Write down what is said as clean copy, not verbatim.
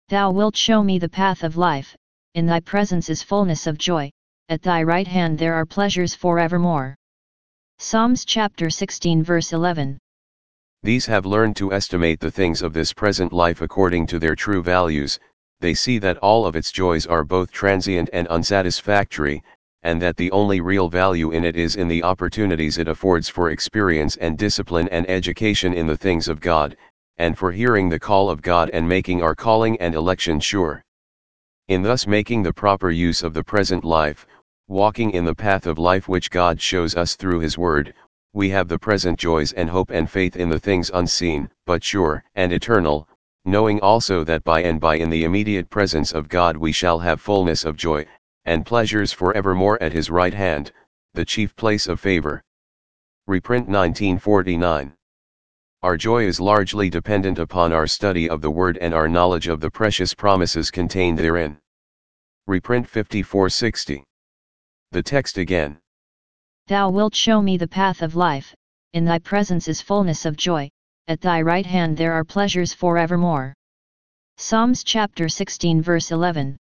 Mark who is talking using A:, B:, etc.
A: Thou wilt show me the path of life, in thy presence is fullness of joy, at thy right hand there are pleasures forevermore. Psalms chapter 16 verse 11.
B: These have learned to estimate the things of this present life according to their true values. They see that all of its joys are both transient and unsatisfactory, and that the only real value in it is in the opportunities it affords for experience and discipline and education in the things of God, and for hearing the call of God and making our calling and election sure. In thus making the proper use of the present life, walking in the path of life which God shows us through His Word, we have the present joys and hope and faith in the things unseen, but sure and eternal, knowing also that by and by in the immediate presence of God we shall have fullness of joy, and pleasures forevermore at His right hand, the chief place of favor. Reprint 1949. Our joy is largely dependent upon our study of the Word and our knowledge of the precious promises contained therein. Reprint 5460. The text again.
A: Thou wilt show me the path of life, in thy presence is fullness of joy, at thy right hand there are pleasures forevermore. Psalms chapter 16 verse 11.